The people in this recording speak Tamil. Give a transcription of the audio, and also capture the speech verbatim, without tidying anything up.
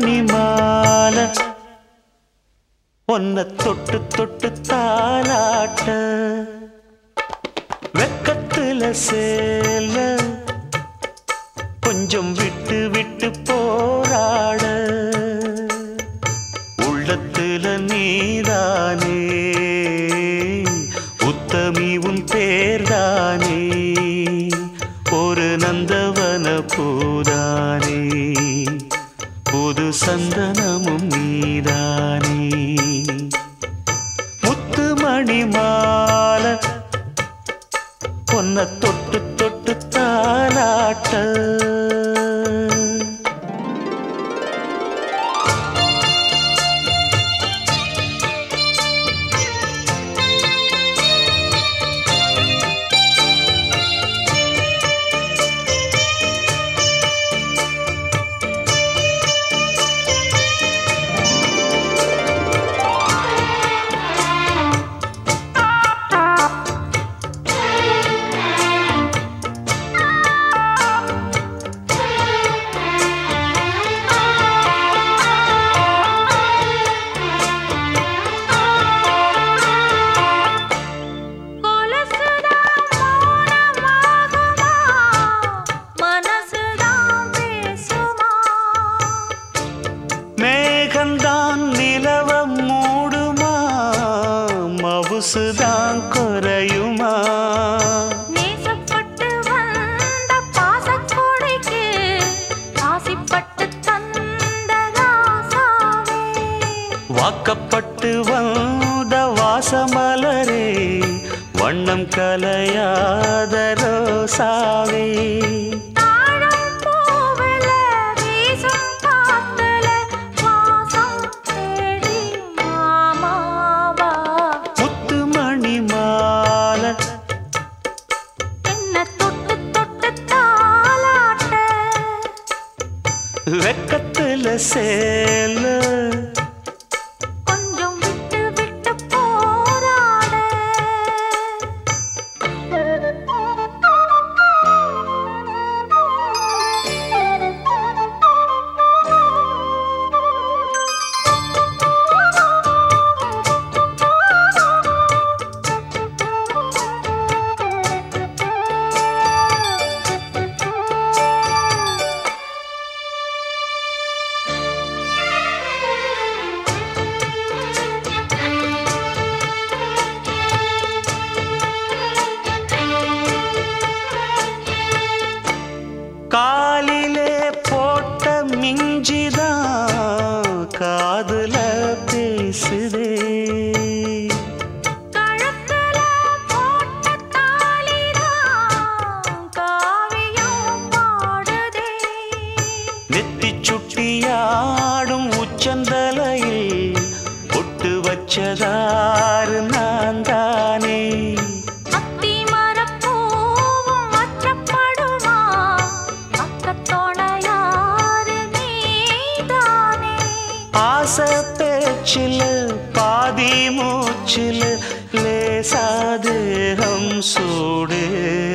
மணி மாலை ஒன்ன தொட்டு தொட்டு தாலாட்ட வெக்கத்துல சேல கொஞ்சம் விட்டு விட்டு போராட உள்ளத்துல நீதானே உத்தமி உன் பேர்தானே ஒரு நந்தவன பூதானே புது சந்தனமும் நீதானே முத்து மணி மாலை பொன்ன தொட்டு தொட்டு தாலாட்ட மேகந்தான் நிலவம் மூடுமா மவுசுதான் குறையுமா நேசப்பட்டு வந்த பாசக்கொடைக்கு ஆசிப்பட்டு தந்த ராசாவே வாக்கப்பட்டு வந்த வாசமலரே வண்ணம் கலையாத ரோசாவே வெக்கத்துல சேல கொஞ்சம் விட்டு விட்டு போராட காலிலே போட்ட மிஞ்சிதான் காதுல பேசுதே கழுத்துல போட்ட தாலிதான் காவியம் பாடுதே நெத்தி சுட்டியாடும் உச்சந்தலையில் ஒட்டு வச்சதாறு நான் தானே ஆசை பேச்சில் பாதி மூச்சில் லேசாதேகம் சூடு